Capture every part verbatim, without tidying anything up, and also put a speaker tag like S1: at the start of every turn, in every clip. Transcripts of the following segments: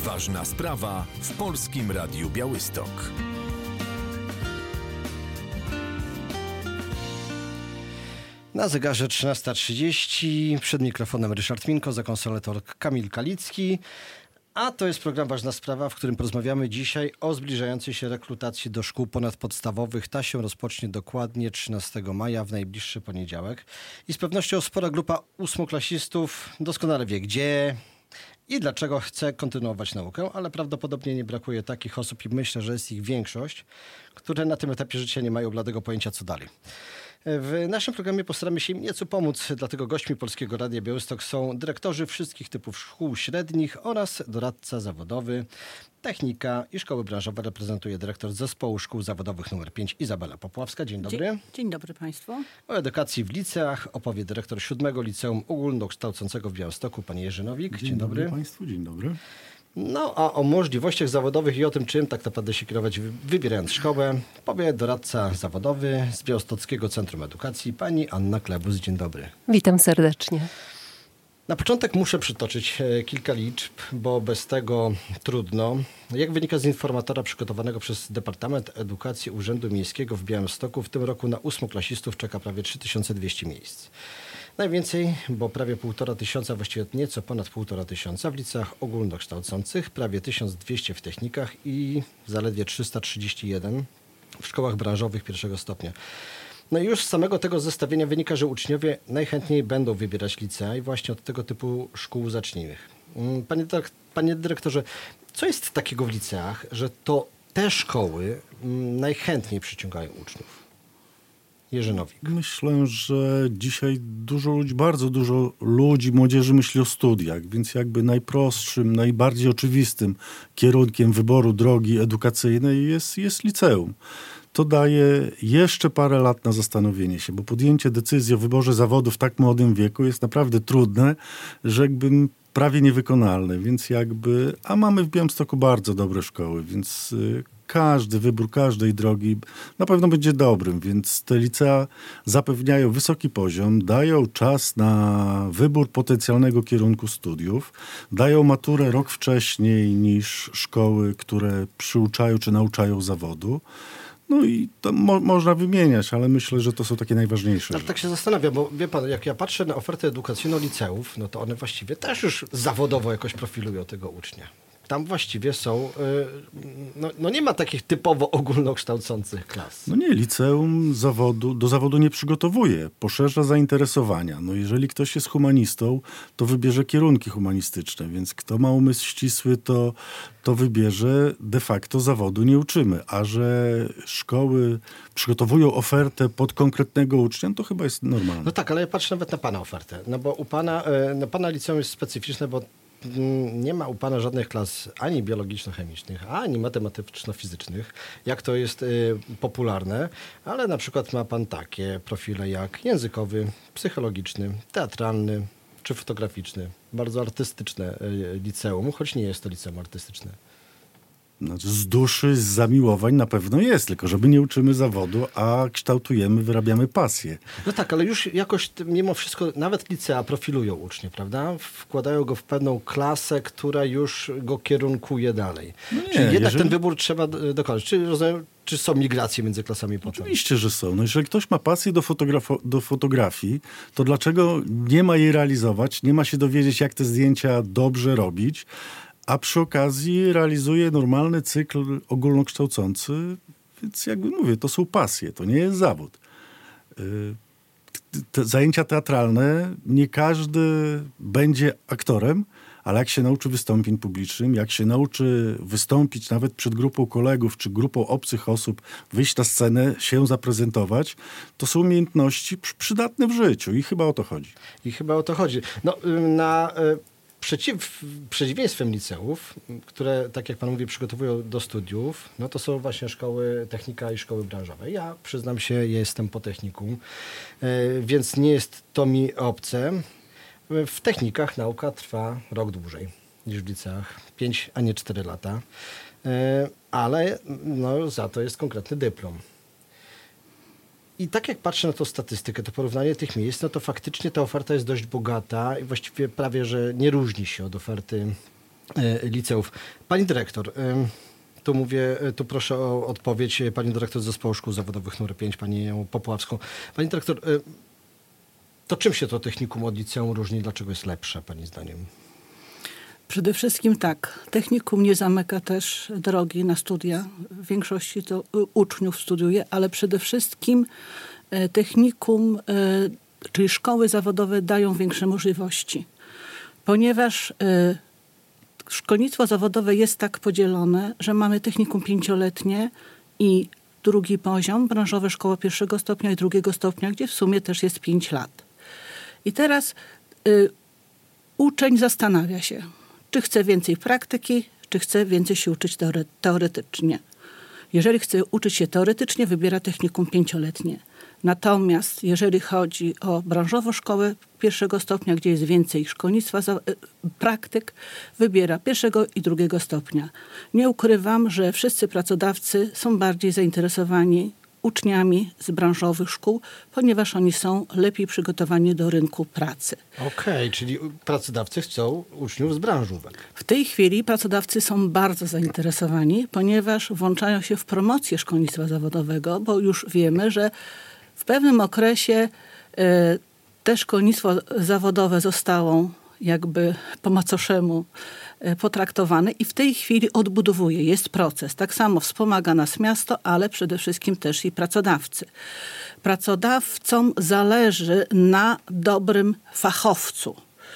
S1: Ważna sprawa w Polskim Radiu Białystok.
S2: Na zegarze trzynasta trzydzieści, przed mikrofonem Ryszard Minko, za konsolator Kamil Kalicki. A to jest program Ważna Sprawa, w którym porozmawiamy dzisiaj o zbliżającej się rekrutacji do szkół ponadpodstawowych. Ta się rozpocznie dokładnie trzynastego maja, w najbliższy poniedziałek. I z pewnością spora grupa ósmoklasistów doskonale wie gdzie i dlaczego chce kontynuować naukę, ale prawdopodobnie nie brakuje takich osób i myślę, że jest ich większość, które na tym etapie życia nie mają bladego pojęcia co dalej. W naszym programie postaramy się im nieco pomóc, dlatego gośćmi Polskiego Radia Białystok są dyrektorzy wszystkich typów szkół średnich oraz doradca zawodowy. Technika i szkoły branżowe reprezentuje dyrektor Zespołu Szkół Zawodowych numer pięć Izabela Popławska. Dzień dobry.
S3: Dzień, dzień dobry Państwu.
S2: O edukacji w liceach opowie dyrektor siódmego Liceum Ogólnokształcącego w Białymstoku, pan Jerzy Nowik.
S4: Dzień,
S2: dzień dobry.
S4: dobry Państwu, dzień dobry.
S2: No a o możliwościach zawodowych i o tym, czym tak naprawdę się kierować wybierając szkołę, powie doradca zawodowy z Białostockiego Centrum Edukacji, pani Anna Klebus. Dzień dobry.
S5: Witam serdecznie.
S2: Na początek muszę przytoczyć e, kilka liczb, bo bez tego trudno. Jak wynika z informatora przygotowanego przez Departament Edukacji Urzędu Miejskiego w Białymstoku, w tym roku na ósmoklasistów czeka prawie trzy tysiące dwieście miejsc. Najwięcej, bo prawie półtora tysiąca, właściwie nieco ponad półtora tysiąca w liceach ogólnokształcących, prawie tysiąc dwieście w technikach i zaledwie trzysta trzydzieści jeden w szkołach branżowych pierwszego stopnia. No i już z samego tego zestawienia wynika, że uczniowie najchętniej będą wybierać licea i właśnie od tego typu szkół zacznijmy. Panie, panie dyrektorze, co jest takiego w liceach, że to te szkoły najchętniej przyciągają uczniów? Jerzy Nowik.
S4: Myślę, że dzisiaj dużo ludzi, bardzo dużo ludzi, młodzieży myśli o studiach, więc jakby najprostszym, najbardziej oczywistym kierunkiem wyboru drogi edukacyjnej jest, jest liceum. To daje jeszcze parę lat na zastanowienie się, bo podjęcie decyzji o wyborze zawodu w tak młodym wieku jest naprawdę trudne, że jakby prawie niewykonalne, więc jakby, a mamy w Białymstoku bardzo dobre szkoły, więc y, każdy wybór każdej drogi na pewno będzie dobrym, więc te licea zapewniają wysoki poziom, dają czas na wybór potencjalnego kierunku studiów, dają maturę rok wcześniej niż szkoły, które przyuczają czy nauczają zawodu. No i to mo- można wymieniać, ale myślę, że to są takie najważniejsze.
S2: Ale tak się zastanawiam, bo wie pan, jak ja patrzę na ofertę edukacyjną liceów, no to one właściwie też już zawodowo jakoś profilują tego ucznia. Tam właściwie są, yy, no, no nie ma takich typowo ogólnokształcących klas.
S4: No nie, liceum zawodu, do zawodu nie przygotowuje, poszerza zainteresowania. No jeżeli ktoś jest humanistą, to wybierze kierunki humanistyczne, więc kto ma umysł ścisły, to, to wybierze de facto zawodu nie uczymy. A że szkoły przygotowują ofertę pod konkretnego ucznia, to chyba jest normalne.
S2: No tak, ale ja patrzę nawet na pana ofertę, no bo u pana, yy, no pana liceum jest specyficzne, bo nie ma u pana żadnych klas ani biologiczno-chemicznych, ani matematyczno-fizycznych, jak to jest y, popularne, ale na przykład ma pan takie profile jak językowy, psychologiczny, teatralny czy fotograficzny. Bardzo artystyczne y, liceum, choć nie jest to liceum artystyczne.
S4: Znaczy z duszy, z zamiłowań na pewno jest, tylko żeby nie uczymy zawodu, a kształtujemy, wyrabiamy pasję.
S2: No tak, ale już jakoś mimo wszystko nawet licea profilują ucznie, prawda? Wkładają go w pewną klasę, która już go kierunkuje dalej. No nie, Czyli jednak jeżeli... ten wybór trzeba dokonać. Czy, rozumiem, czy są migracje między klasami potem?
S4: Oczywiście, że są. No jeżeli ktoś ma pasję do, fotografo- do fotografii, to dlaczego nie ma jej realizować, nie ma się dowiedzieć, jak te zdjęcia dobrze robić, a przy okazji realizuje normalny cykl ogólnokształcący, więc jakby mówię, to są pasje, to nie jest zawód. Te zajęcia teatralne, nie każdy będzie aktorem, ale jak się nauczy wystąpień publicznym, jak się nauczy wystąpić nawet przed grupą kolegów czy grupą obcych osób, wyjść na scenę, się zaprezentować, to są umiejętności przydatne w życiu i chyba o to chodzi.
S2: I chyba o to chodzi. No, na... Przeciw, przeciwieństwem liceów, które, tak jak pan mówi, przygotowują do studiów, no to są właśnie szkoły technika i szkoły branżowe. Ja przyznam się, jestem po technikum, więc nie jest to mi obce. W technikach nauka trwa rok dłużej niż w liceach, pięć, a nie cztery lata, ale no, za to jest konkretny dyplom. I tak jak patrzę na tą statystykę, to porównanie tych miejsc, no to faktycznie ta oferta jest dość bogata i właściwie prawie, że nie różni się od oferty liceów. Pani dyrektor, tu mówię, tu proszę o odpowiedź pani dyrektor Zespołu Szkół Zawodowych numer pięć, panią Popławską. Pani dyrektor, to czym się to technikum od liceum różni? Dlaczego jest lepsze, pani zdaniem?
S3: Przede wszystkim tak, technikum nie zamyka też drogi na studia. W większości to uczniów studiuje, ale przede wszystkim technikum, czyli szkoły zawodowe dają większe możliwości. Ponieważ szkolnictwo zawodowe jest tak podzielone, że mamy technikum pięcioletnie i drugi poziom, branżowe szkoła pierwszego stopnia i drugiego stopnia, gdzie w sumie też jest pięć lat. I teraz y, uczeń zastanawia się, czy chce więcej praktyki, czy chce więcej się uczyć teore- teoretycznie. Jeżeli chce uczyć się teoretycznie, wybiera technikum pięcioletnie. Natomiast jeżeli chodzi o branżową szkołę pierwszego stopnia, gdzie jest więcej szkolnictwa, za, praktyk, wybiera pierwszego i drugiego stopnia. Nie ukrywam, że wszyscy pracodawcy są bardziej zainteresowani uczniami z branżowych szkół, ponieważ oni są lepiej przygotowani do rynku pracy.
S2: Okej, okay, czyli pracodawcy chcą uczniów z branżówek.
S3: W tej chwili pracodawcy są bardzo zainteresowani, ponieważ włączają się w promocję szkolnictwa zawodowego, bo już wiemy, że w pewnym okresie e, te szkolnictwo zawodowe zostało jakby po macoszemu e, potraktowane i w tej chwili odbudowuje. Jest proces. Tak samo wspomaga nas miasto, ale przede wszystkim też i pracodawcy. Pracodawcom zależy na dobrym fachowcu,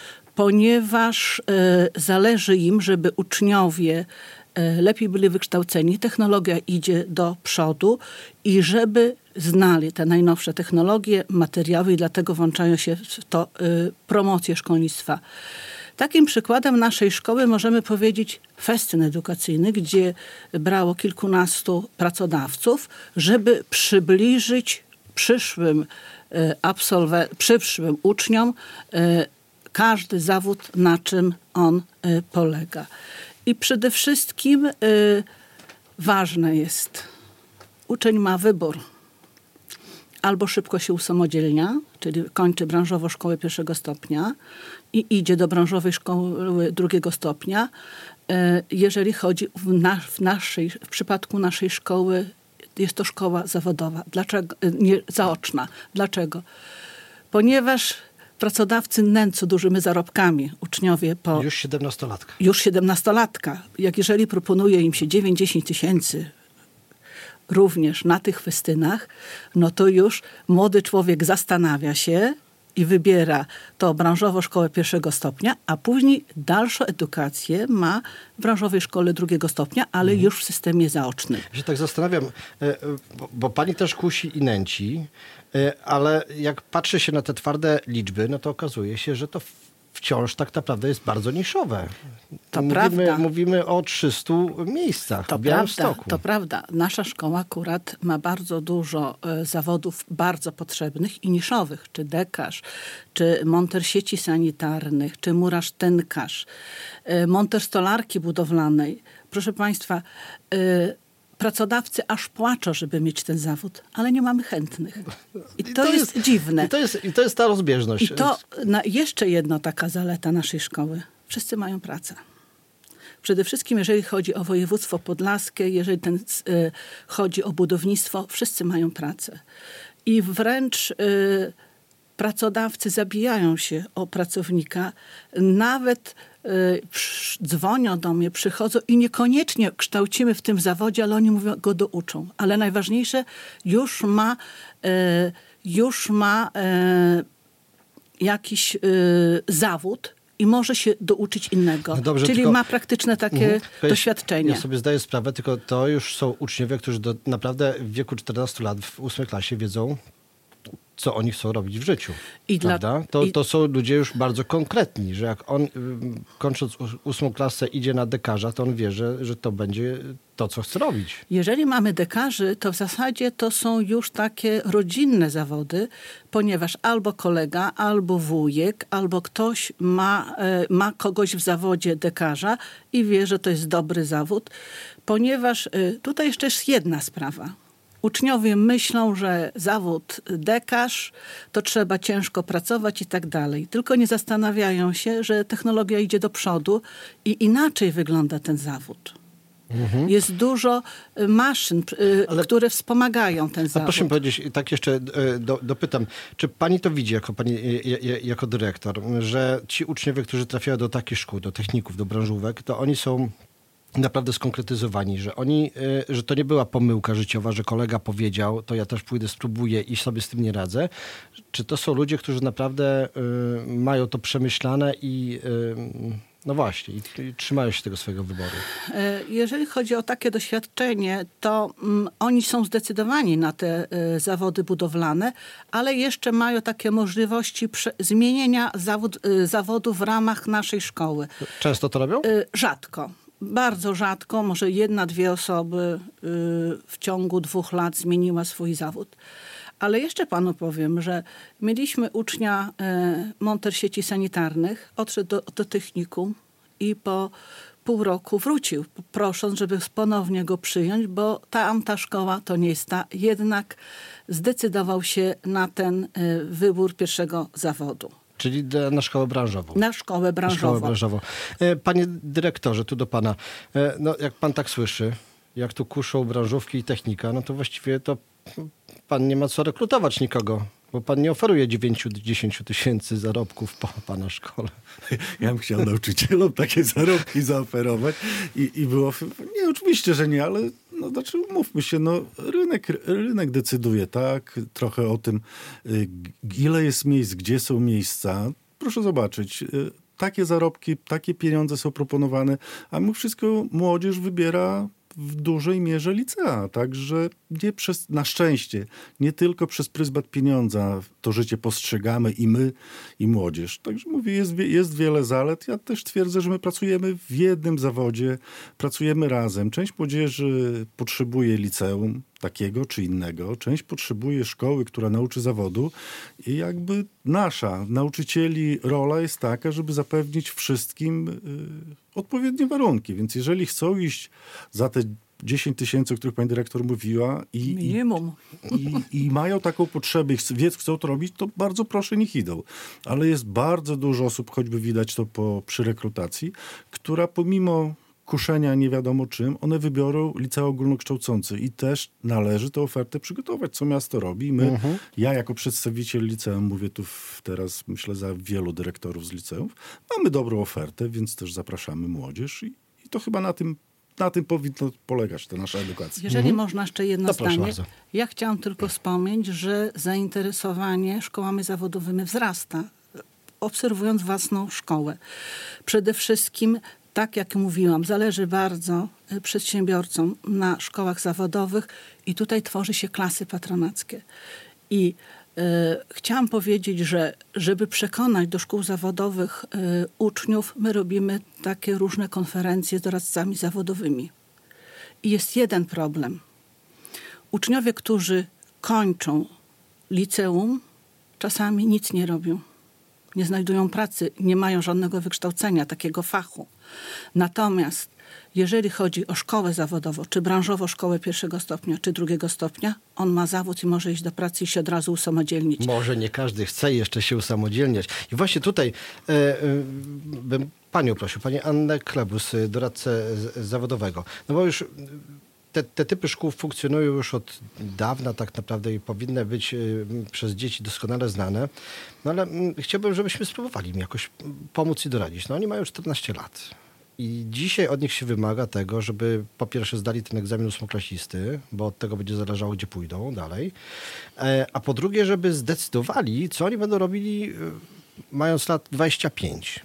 S3: ponieważ e, zależy im, żeby uczniowie lepiej byli wykształceni, technologia idzie do przodu i żeby znali te najnowsze technologie, materiały i dlatego włączają się w to y, promocję szkolnictwa. Takim przykładem naszej szkoły możemy powiedzieć festyn edukacyjny, gdzie brało kilkunastu pracodawców, żeby przybliżyć przyszłym y, absolwe- przyszłym uczniom y, każdy zawód, na czym on y, polega. I przede wszystkim y, ważne jest, uczeń ma wybór. Albo szybko się usamodzielnia, czyli kończy branżową szkołę pierwszego stopnia i idzie do branżowej szkoły drugiego stopnia. Y, jeżeli chodzi w, na, w, naszej, w przypadku naszej szkoły, jest to szkoła zawodowa, dlaczego, nie, zaoczna. Dlaczego? Ponieważ pracodawcy nęcą dużymi zarobkami. Uczniowie po...
S2: Już siedemnastolatka.
S3: Już siedemnastolatka. Jak jeżeli proponuje im się dziewięć do dziesięciu tysięcy również na tych festynach, no to już młody człowiek zastanawia się i wybiera to branżową szkołę pierwszego stopnia, a później dalszą edukację ma w branżowej szkole drugiego stopnia, ale mhm. już w systemie zaocznym.
S2: Ja się tak zastanawiam, bo, bo pani też kusi i nęci, ale jak patrzy się na te twarde liczby, no to okazuje się, że to wciąż tak naprawdę jest bardzo niszowe.
S3: To
S2: mówimy,
S3: prawda.
S2: Mówimy o trzystu miejscach
S3: to
S2: w Białymstoku.
S3: Prawda, to prawda. Nasza szkoła akurat ma bardzo dużo e, zawodów bardzo potrzebnych i niszowych. Czy dekarz, czy monter sieci sanitarnych, czy murarz-tynkarz, e, monter stolarki budowlanej. Proszę państwa, e, pracodawcy aż płaczą, żeby mieć ten zawód, ale nie mamy chętnych. I to, I to jest, jest dziwne.
S2: I to jest, I to jest ta rozbieżność.
S3: I to na, jeszcze jedna taka zaleta naszej szkoły. Wszyscy mają pracę. Przede wszystkim, jeżeli chodzi o województwo podlaskie, jeżeli ten, y, chodzi o budownictwo, wszyscy mają pracę. I wręcz y, pracodawcy zabijają się o pracownika. Nawet y, przy, dzwonią do mnie, przychodzą i niekoniecznie kształcimy w tym zawodzie, ale oni mówią, go douczą. Ale najważniejsze, już ma, y, już ma y, jakiś y, zawód, i może się douczyć innego. No dobrze, czyli tylko ma praktyczne takie uh-huh. doświadczenie.
S2: Ja sobie zdaję sprawę, tylko to już są uczniowie, którzy do, naprawdę w wieku czternastu lat w ósmej klasie wiedzą, co oni chcą robić w życiu. I prawda? Dla, to, i... to są ludzie już bardzo konkretni, że jak on kończąc ósmą klasę idzie na dekarza, to on wie, że, że to będzie to, co chce robić.
S3: Jeżeli mamy dekarzy, to w zasadzie to są już takie rodzinne zawody, ponieważ albo kolega, albo wujek, albo ktoś ma, ma kogoś w zawodzie dekarza i wie, że to jest dobry zawód, ponieważ tutaj jeszcze jest jedna sprawa. Uczniowie myślą, że zawód dekarz to trzeba ciężko pracować i tak dalej. Tylko nie zastanawiają się, że technologia idzie do przodu i inaczej wygląda ten zawód. Mhm. Jest dużo maszyn, Ale... które wspomagają ten zawód.
S2: A proszę mi powiedzieć, tak jeszcze do, dopytam, czy pani to widzi jako, pani, jako dyrektor, że ci uczniowie, którzy trafiają do takich szkół, do techników, do branżówek, to oni są naprawdę skonkretyzowani, że oni, że to nie była pomyłka życiowa, że kolega powiedział, to ja też pójdę, spróbuję i sobie z tym nie radzę. Czy to są ludzie, którzy naprawdę y, mają to przemyślane i y, no właśnie, i, i trzymają się tego swojego wyboru?
S3: Jeżeli chodzi o takie doświadczenie, to mm, oni są zdecydowani na te y, zawody budowlane, ale jeszcze mają takie możliwości prze- zmienienia zawód, y, zawodu w ramach naszej szkoły.
S2: Często to robią?
S3: Y, rzadko. Bardzo rzadko, może jedna, dwie osoby y, w ciągu dwóch lat zmieniła swój zawód. Ale jeszcze panu powiem, że mieliśmy ucznia y, monter sieci sanitarnych, odszedł do, do technikum i po pół roku wrócił, prosząc, żeby ponownie go przyjąć, bo tamta szkoła to nie jest ta. Jednak zdecydował się na ten y, wybór pierwszego zawodu.
S2: Czyli na szkołę branżową.
S3: Na szkołę branżową.
S2: Na szkołę branżową. Panie dyrektorze, tu do pana. No, jak pan tak słyszy, jak tu kuszą branżówki i technika, no to właściwie to pan nie ma co rekrutować nikogo, bo pan nie oferuje dziewięć do dziesięciu tysięcy zarobków po pana szkole.
S4: Ja bym chciał nauczycielom takie zarobki zaoferować i, i było... Nie, oczywiście, że nie, ale no, znaczy umówmy się, no, rynek, rynek decyduje, tak? Trochę o tym, ile jest miejsc, gdzie są miejsca. Proszę zobaczyć, takie zarobki, takie pieniądze są proponowane, a mimo wszystko młodzież wybiera w dużej mierze licea, także nie przez, na szczęście, nie tylko przez pryzmat pieniądza to życie postrzegamy i my, i młodzież. Także mówię, jest, jest wiele zalet. Ja też twierdzę, że my pracujemy w jednym zawodzie, pracujemy razem. Część młodzieży potrzebuje liceum takiego czy innego, część potrzebuje szkoły, która nauczy zawodu i jakby nasza, nauczycieli, rola jest taka, żeby zapewnić wszystkim y, odpowiednie warunki. Więc jeżeli chcą iść za te dziesięć tysięcy, o których pani dyrektor mówiła i,
S3: Minimum.
S4: i, i, i mają taką potrzebę i wiec, chcą to robić, to bardzo proszę, niech idą. Ale jest bardzo dużo osób, choćby widać to po, przy rekrutacji, która pomimo kuszenia nie wiadomo czym, one wybiorą liceum ogólnokształcące i też należy tę ofertę przygotować, co miasto robi. My, mhm. Ja jako przedstawiciel liceum, mówię tu w, teraz myślę za wielu dyrektorów z liceów, mamy dobrą ofertę, więc też zapraszamy młodzież i, i to chyba na tym Na tym powinno polegać ta nasza edukacja.
S3: Jeżeli mhm. można jeszcze jedno
S2: to
S3: zdanie.
S2: bardzo.
S3: Ja chciałam tylko wspomnieć, że zainteresowanie szkołami zawodowymi wzrasta, obserwując własną szkołę. Przede wszystkim, tak jak mówiłam, zależy bardzo przedsiębiorcom na szkołach zawodowych i tutaj tworzy się klasy patronackie. I y, chciałam powiedzieć, że żeby przekonać do szkół zawodowych y, uczniów, my robimy takie różne konferencje z doradcami zawodowymi. I jest jeden problem. Uczniowie, którzy kończą liceum, czasami nic nie robią. Nie znajdują pracy, nie mają żadnego wykształcenia, takiego fachu. Natomiast jeżeli chodzi o szkołę zawodową, czy branżową szkołę pierwszego stopnia, czy drugiego stopnia, on ma zawód i może iść do pracy i się od razu usamodzielnić.
S2: Może nie każdy chce jeszcze się usamodzielniać. I właśnie tutaj e, e, bym panią prosił, pani Annę Klebus, doradcę z, z zawodowego. No bo już te, te typy szkół funkcjonują już od dawna tak naprawdę i powinny być y, przez dzieci doskonale znane. No ale y, chciałbym, żebyśmy spróbowali im jakoś pomóc i doradzić. No oni mają czternaście lat. I dzisiaj od nich się wymaga tego, żeby po pierwsze zdali ten egzamin ósmoklasisty, bo od tego będzie zależało, gdzie pójdą dalej. E, a po drugie, żeby zdecydowali, co oni będą robili y, mając lat dwadzieścia pięć.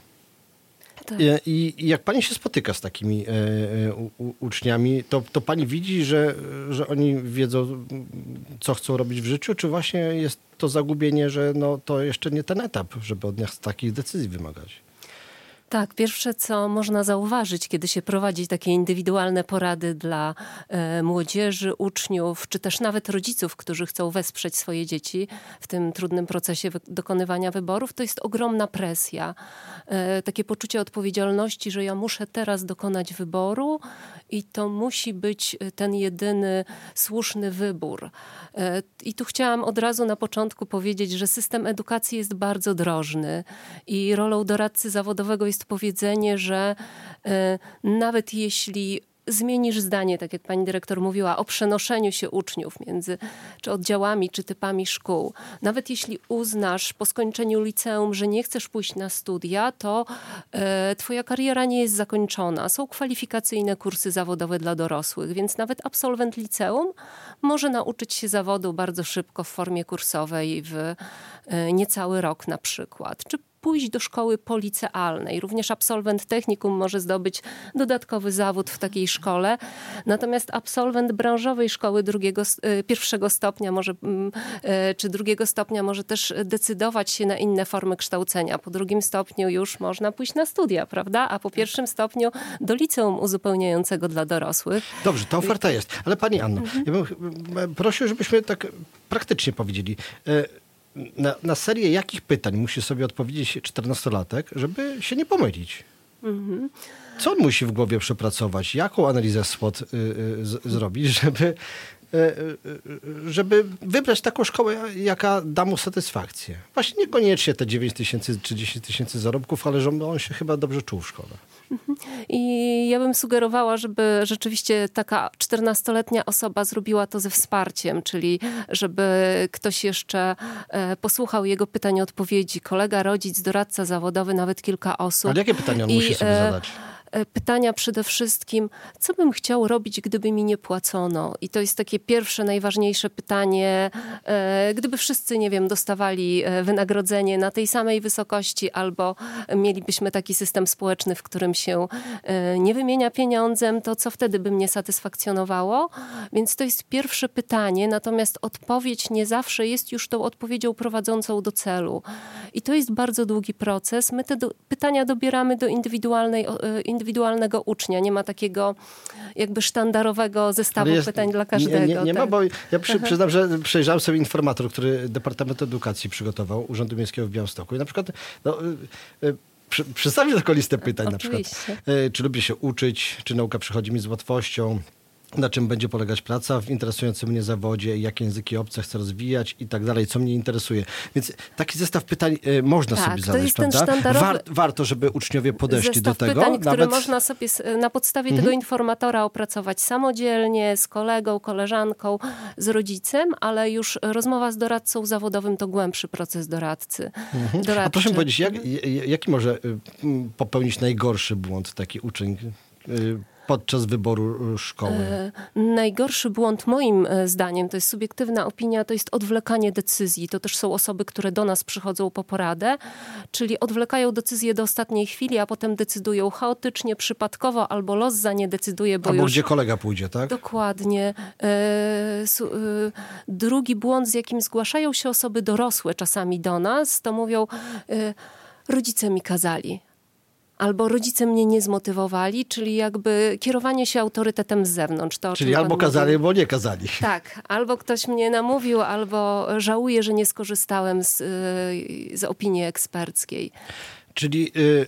S2: Tak. I, I jak pani się spotyka z takimi e, u, uczniami, to, to pani widzi, że, że oni wiedzą, co chcą robić w życiu, czy właśnie jest to zagubienie, że no, to jeszcze nie ten etap, żeby od nich takich decyzji wymagać?
S5: Tak, pierwsze co można zauważyć, kiedy się prowadzi takie indywidualne porady dla e, młodzieży, uczniów, czy też nawet rodziców, którzy chcą wesprzeć swoje dzieci w tym trudnym procesie wy- dokonywania wyborów, to jest ogromna presja. E, takie poczucie odpowiedzialności, że ja muszę teraz dokonać wyboru i to musi być ten jedyny słuszny wybór. I tu chciałam od razu na początku powiedzieć, że system edukacji jest bardzo drożny i rolą doradcy zawodowego jest powiedzenie, że nawet jeśli zmienisz zdanie, tak jak pani dyrektor mówiła, o przenoszeniu się uczniów między czy oddziałami, czy typami szkół. Nawet jeśli uznasz po skończeniu liceum, że nie chcesz pójść na studia, to e, twoja kariera nie jest zakończona. Są kwalifikacyjne kursy zawodowe dla dorosłych, więc nawet absolwent liceum może nauczyć się zawodu bardzo szybko w formie kursowej w e, niecały rok na przykład. Czy pójść do szkoły policealnej. Również absolwent technikum może zdobyć dodatkowy zawód w takiej szkole. Natomiast absolwent branżowej szkoły drugiego, pierwszego stopnia może, czy drugiego stopnia może też decydować się na inne formy kształcenia. Po drugim stopniu już można pójść na studia, prawda? A po pierwszym stopniu do liceum uzupełniającego dla dorosłych.
S2: Dobrze, ta oferta jest. Ale pani Anno, mhm. ja bym prosił, żebyśmy tak praktycznie powiedzieli. Na, na serię jakich pytań musi sobie odpowiedzieć czternastolatek, żeby się nie pomylić? Mhm. Co on musi w głowie przepracować? Jaką analizę SWOT y, y, z, zrobić, żeby, y, y, żeby wybrać taką szkołę, jaka da mu satysfakcję? Właśnie niekoniecznie te dziewięć tysięcy czy dziesięć tysięcy zarobków, ale że on się chyba dobrze czuł w szkole.
S5: I ja bym sugerowała, żeby rzeczywiście taka czternastoletnia osoba zrobiła to ze wsparciem, czyli żeby ktoś jeszcze posłuchał jego pytań, odpowiedzi. Kolega, rodzic, doradca zawodowy, nawet kilka osób.
S2: Ale jakie pytania on I, musi sobie zadać?
S5: Pytania przede wszystkim, co bym chciał robić, gdyby mi nie płacono? I to jest takie pierwsze, najważniejsze pytanie. Gdyby wszyscy, nie wiem, dostawali wynagrodzenie na tej samej wysokości albo mielibyśmy taki system społeczny, w którym się nie wymienia pieniądzem, to co wtedy by mnie satysfakcjonowało? Więc to jest pierwsze pytanie, natomiast odpowiedź nie zawsze jest już tą odpowiedzią prowadzącą do celu. I to jest bardzo długi proces. My te do, pytania dobieramy do indywidualnej indywidualnego ucznia. Nie ma takiego jakby sztandarowego zestawu jest,
S2: pytań
S5: dla każdego.
S2: Nie, nie, nie
S5: tak.
S2: ma, bo ja przy, przyznam, że przejrzałem sobie informator, który Departament Edukacji przygotował Urzędu Miejskiego w Białymstoku. I na przykład no, y, y, przedstawił taką listę pytań.
S5: Oczywiście.
S2: Na przykład, y, czy lubię się uczyć, czy nauka przychodzi mi z łatwością, na czym będzie polegać praca w interesującym mnie zawodzie, jakie języki obce chcę rozwijać i tak dalej, co mnie interesuje. Więc taki zestaw pytań y, można
S5: tak,
S2: sobie
S5: to
S2: zadać,
S5: jest
S2: prawda?
S5: ten sztandarowy...
S2: War, warto, żeby uczniowie podeszli
S5: zestaw
S2: do tego.
S5: pytań, które
S2: nawet...
S5: można sobie na podstawie mhm. tego informatora opracować samodzielnie, z kolegą, koleżanką, z rodzicem, ale już rozmowa z doradcą zawodowym to głębszy proces doradcy.
S2: Mhm.
S5: Doradczy.
S2: A proszę mi powiedzieć, jak, jaki może popełnić najgorszy błąd taki uczeń podczas wyboru szkoły?
S5: E, najgorszy błąd moim zdaniem, to jest subiektywna opinia, to jest odwlekanie decyzji. To też są osoby, które do nas przychodzą po poradę, czyli odwlekają decyzję do ostatniej chwili, a potem decydują chaotycznie, przypadkowo, albo los za nie decyduje, bo
S2: albo
S5: już...
S2: gdzie kolega pójdzie, tak?
S5: Dokładnie. E, su, e, drugi błąd, z jakim zgłaszają się osoby dorosłe czasami do nas, to mówią, e, rodzice mi kazali. Albo rodzice mnie nie zmotywowali, czyli jakby kierowanie się autorytetem z zewnątrz. To,
S2: czyli albo kazali, albo nie kazali.
S5: Tak, albo ktoś mnie namówił, albo żałuję, że nie skorzystałem z, z opinii eksperckiej.
S2: Czyli y,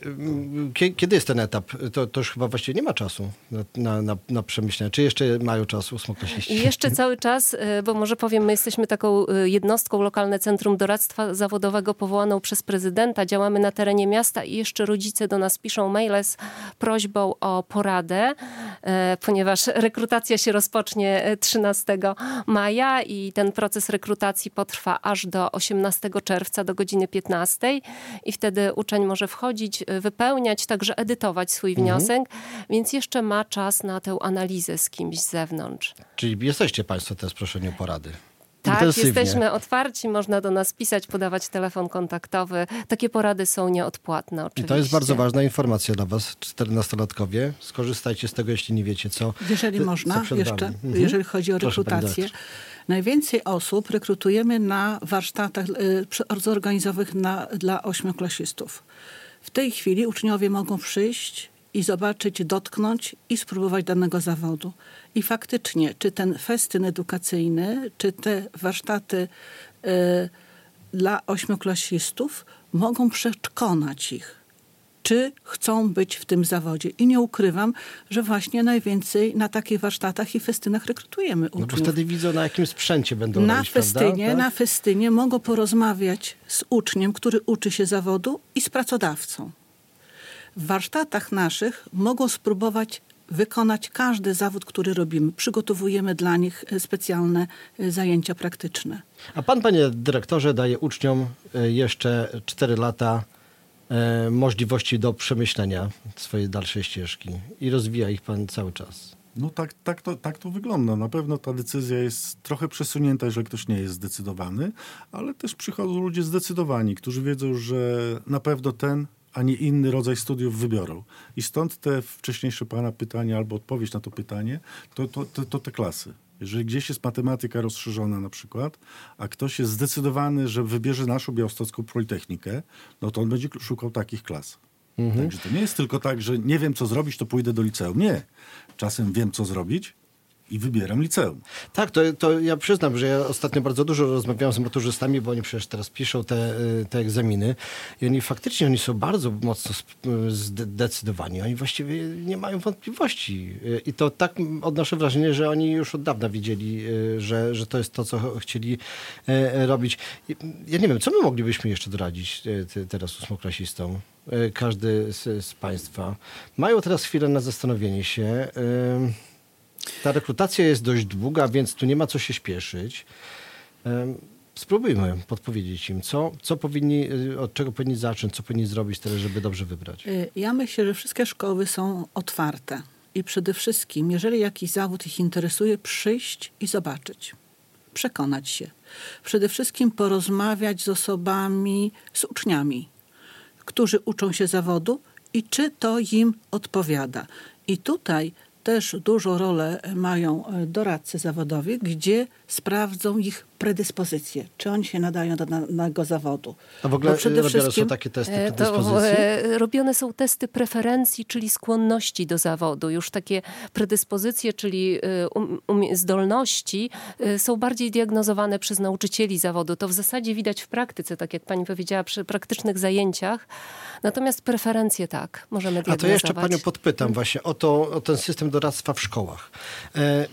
S2: y, kiedy jest ten etap? To, to już chyba właściwie nie ma czasu na, na, na przemyślenia. Czy jeszcze mają czas ósmoklasiści?
S5: I jeszcze cały czas, bo może powiem, my jesteśmy taką jednostką, Lokalne Centrum Doradztwa Zawodowego powołaną przez prezydenta. Działamy na terenie miasta i jeszcze rodzice do nas piszą maile z prośbą o poradę, ponieważ rekrutacja się rozpocznie trzynastego maja i ten proces rekrutacji potrwa aż do osiemnastego czerwca do godziny piętnastej i wtedy uczeń może wchodzić, wypełniać, także edytować swój wniosek, mhm. więc jeszcze ma czas na tę analizę z kimś z zewnątrz.
S2: Czyli jesteście państwo też proszeni o porady?
S5: Tak, jesteśmy otwarci, można do nas pisać, podawać telefon kontaktowy. Takie porady są nieodpłatne oczywiście.
S2: I to jest bardzo ważna informacja dla was, czternastolatkowie. Skorzystajcie z tego, jeśli nie wiecie, co
S3: Jeżeli
S2: co
S3: można, jeszcze,
S2: mhm.
S3: jeżeli chodzi o rekrutację. Najwięcej osób rekrutujemy na warsztatach y, zorganizowanych na, dla ośmioklasistów. W tej chwili uczniowie mogą przyjść i zobaczyć, dotknąć i spróbować danego zawodu. I faktycznie, czy ten festyn edukacyjny, czy te warsztaty y, dla ośmioklasistów mogą przekonać ich. czy chcą być w tym zawodzie. I nie ukrywam, że właśnie najwięcej na takich warsztatach i festynach rekrutujemy uczniów.
S2: No bo wtedy widzą, na jakim sprzęcie będą
S3: na
S2: robić,
S3: festynie,
S2: prawda?
S3: Na festynie mogą porozmawiać z uczniem, który uczy się zawodu i z pracodawcą. W warsztatach naszych mogą spróbować wykonać każdy zawód, który robimy. Przygotowujemy dla nich specjalne zajęcia praktyczne.
S2: A pan, panie dyrektorze, daje uczniom jeszcze cztery lata e, możliwości do przemyślenia swojej dalszej ścieżki i rozwija ich pan cały czas.
S4: No tak, tak, to, tak to wygląda. Na pewno ta decyzja jest trochę przesunięta, jeżeli ktoś nie jest zdecydowany, ale też przychodzą ludzie zdecydowani, którzy wiedzą, że na pewno ten, a nie inny rodzaj studiów wybiorą. I stąd te wcześniejsze pana pytania albo odpowiedź na to pytanie, to, to, to, to te klasy. Jeżeli gdzieś jest matematyka rozszerzona na przykład, a ktoś jest zdecydowany, że wybierze naszą białostocką Politechnikę, no to on będzie szukał takich klas. Mhm. Także to nie jest tylko tak, że nie wiem, co zrobić, to pójdę do liceum. Nie. Czasem wiem, co zrobić i wybieram liceum.
S2: Tak, to, to ja przyznam, że ja ostatnio bardzo dużo rozmawiałem z maturzystami, bo oni przecież teraz piszą te, te egzaminy i oni faktycznie oni są bardzo mocno zdecydowani. Oni właściwie nie mają wątpliwości. I to tak odnoszę wrażenie, że oni już od dawna wiedzieli, że, że to jest to, co chcieli robić. Ja nie wiem, co my moglibyśmy jeszcze doradzić teraz ósmoklasistom? Każdy z, z państwa. Mają teraz chwilę na zastanowienie się. Ta rekrutacja jest dość długa, więc tu nie ma co się śpieszyć. Spróbujmy podpowiedzieć im, co, co powinni, od czego powinni zacząć, co powinni zrobić teraz, żeby dobrze wybrać.
S3: Ja myślę, że wszystkie szkoły są otwarte. I przede wszystkim, jeżeli jakiś zawód ich interesuje, przyjść i zobaczyć. Przekonać się. Przede wszystkim porozmawiać z osobami, z uczniami, którzy uczą się zawodu i czy to im odpowiada. I tutaj też dużą rolę mają doradcy zawodowi, gdzie sprawdzą ich predyspozycje. Czy oni się nadają do danego zawodu.
S2: A w ogóle
S3: Bo przede
S2: robione
S3: wszystkim
S2: są takie testy
S5: To,
S2: predyspozycji?
S5: e, robione są testy preferencji, czyli skłonności do zawodu. Już takie predyspozycje, czyli e, um, um, zdolności e, są bardziej diagnozowane przez nauczycieli zawodu. To w zasadzie widać w praktyce, tak jak pani powiedziała, przy praktycznych zajęciach. Natomiast preferencje tak, możemy diagnozować.
S2: A to ja jeszcze panią podpytam właśnie o, to, o ten system doradztwa w szkołach. E,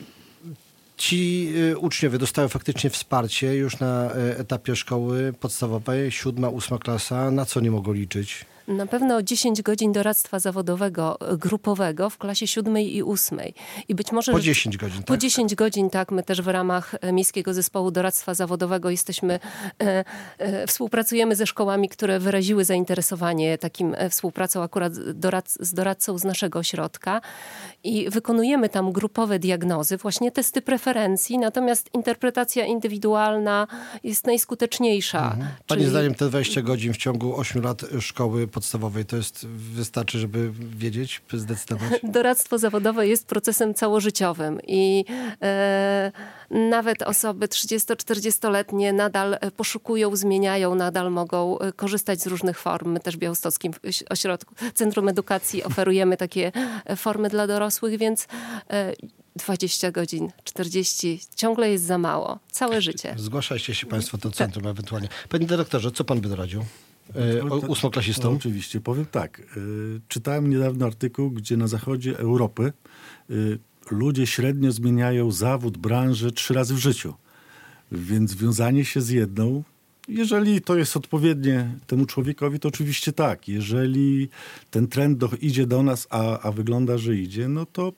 S2: Ci uczniowie dostają faktycznie wsparcie już na etapie szkoły podstawowej, siódma, ósma klasa. Na co nie mogą liczyć?
S5: Na pewno dziesięć godzin doradztwa zawodowego, grupowego w klasie siódmej i ósmej. I być może,
S2: po dziesięć godzin, tak?
S5: Po dziesięć godzin, tak. My też w ramach Miejskiego Zespołu Doradztwa Zawodowego jesteśmy, e, e, współpracujemy ze szkołami, które wyraziły zainteresowanie takim e, współpracą akurat dorad, z doradcą z naszego ośrodka. I wykonujemy tam grupowe diagnozy, właśnie testy preferencji, natomiast interpretacja indywidualna jest najskuteczniejsza.
S2: Mhm. Pani
S5: Czyli...
S2: zdaniem te dwadzieścia godzin w ciągu ośmiu lat szkoły podstawowej to jest, wystarczy, żeby wiedzieć, zdecydować?
S5: Doradztwo zawodowe jest procesem całożyciowym i e, nawet osoby trzydziesto-czterdziestoletnie nadal poszukują, zmieniają, nadal mogą korzystać z różnych form. My też w Białostockim Ośrodku Centrum Edukacji oferujemy takie formy dla dorosłych, więc e, dwadzieścia godzin, czterdzieści, ciągle jest za mało. Całe życie.
S2: Zgłaszajcie się państwo do centrum tak. ewentualnie. Panie dyrektorze, co pan by doradził? O, ósmoklasistom?
S4: No, oczywiście, powiem tak. Y, czytałem niedawno artykuł, gdzie na zachodzie Europy y, ludzie średnio zmieniają zawód, branżę trzy razy w życiu. Więc wiązanie się z jedną, jeżeli to jest odpowiednie temu człowiekowi, to oczywiście tak. Jeżeli ten trend do, idzie do nas, a, a wygląda, że idzie, no to,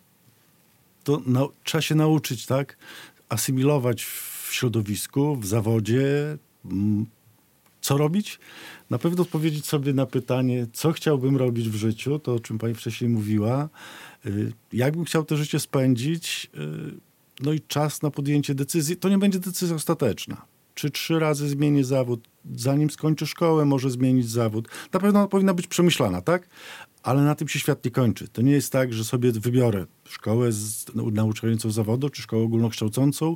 S4: to na, trzeba się nauczyć, tak? Asymilować w środowisku, w zawodzie. M, Co robić? Na pewno odpowiedzieć sobie na pytanie, co chciałbym robić w życiu, to o czym pani wcześniej mówiła, jak bym chciał to życie spędzić, no i czas na podjęcie decyzji. To nie będzie decyzja ostateczna. Czy trzy razy zmienię zawód, zanim skończę szkołę, może zmienić zawód. Na pewno powinna być przemyślana, tak? Ale na tym się świat nie kończy. To nie jest tak, że sobie wybiorę szkołę z, nauczającą zawodu, czy szkołę ogólnokształcącą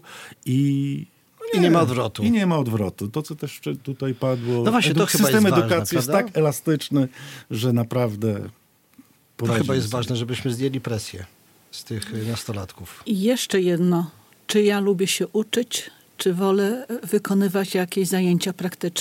S4: i
S2: I nie ma odwrotu.
S4: I nie ma odwrotu. To, co też tutaj padło.
S2: No właśnie, to
S4: Eduk-
S2: chyba
S4: system
S2: jest
S4: edukacji
S2: ważne,
S4: jest
S2: prawda?
S4: tak elastyczny, że naprawdę
S2: To chyba jest
S4: sobie.
S2: ważne, żebyśmy zdjęli presję z tych nastolatków.
S3: I jeszcze jedno. Czy ja lubię się uczyć, czy wolę wykonywać jakieś zajęcia praktyczne?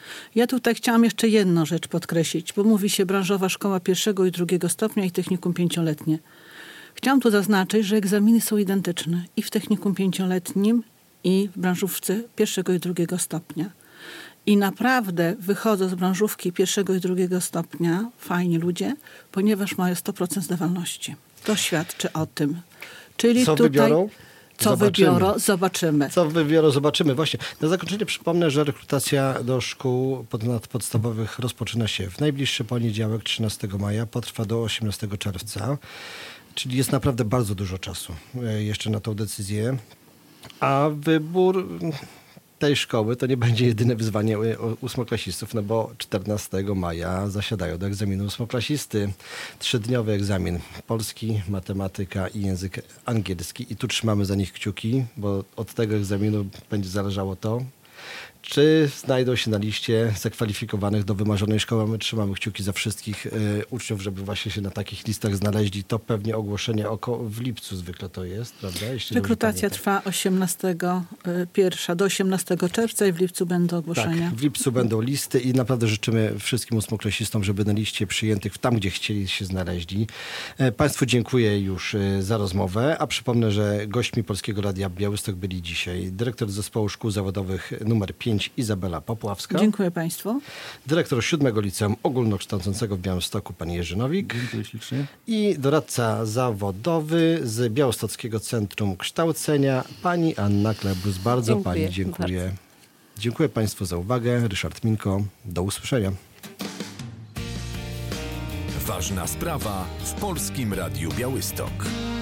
S3: Ja tutaj chciałam jeszcze jedną rzecz podkreślić, bo mówi się branżowa szkoła pierwszego i drugiego stopnia i technikum pięcioletnie. Chciałam tu zaznaczyć, że egzaminy są identyczne i w technikum pięcioletnim, i w branżówce pierwszego i drugiego stopnia. I naprawdę wychodzą z branżówki pierwszego i drugiego stopnia fajni ludzie, ponieważ mają sto procent zdawalności. To świadczy o tym. Czyli
S2: Co
S3: tutaj,
S2: wybiorą?
S3: Co
S2: Zobaczymy.
S3: wybiorą, zobaczymy.
S2: Co wybiorą, zobaczymy. Właśnie. Na zakończenie przypomnę, że rekrutacja do szkół ponadpodstawowych rozpoczyna się w najbliższy poniedziałek, trzynastego maja, potrwa do osiemnastego czerwca. Czyli jest naprawdę bardzo dużo czasu jeszcze na tą decyzję. A wybór tej szkoły to nie będzie jedyne wyzwanie ósmoklasistów, no bo czternastego maja zasiadają do egzaminu ósmoklasisty. Trzydniowy egzamin polski, matematyka i język angielski. I tu trzymamy za nich kciuki, bo od tego egzaminu będzie zależało to, czy znajdą się na liście zakwalifikowanych do wymarzonej szkoły. My trzymamy kciuki za wszystkich y, uczniów, żeby właśnie się na takich listach znaleźli. To pewnie ogłoszenie oko w lipcu zwykle to jest, prawda? Jeśli
S3: Rekrutacja trwa osiemnastego pierwsza do osiemnastego czerwca i w lipcu będą ogłoszenia.
S2: Tak, w lipcu będą listy i naprawdę życzymy wszystkim ósmoklasistom, żeby na liście przyjętych tam, gdzie chcieli się znaleźli. E, Państwu dziękuję już e, za rozmowę, a przypomnę, że gośćmi Polskiego Radia Białystok byli dzisiaj dyrektor Zespołu Szkół Zawodowych numer pięć Izabela Popławska.
S3: Dziękuję Państwu.
S2: Dyrektor siódmego Liceum Ogólnokształcącego w Białymstoku, pan Jerzy Nowik.
S4: Dziękuję ślicznie.
S2: I doradca zawodowy z Białostockiego Centrum Kształcenia, pani Anna Klebus. Bardzo
S5: Dziękuję,
S2: pani dziękuję.
S5: bardzo.
S2: Dziękuję Państwu za uwagę. Ryszard Minko. Do usłyszenia.
S1: Ważna sprawa w Polskim Radiu Białystok.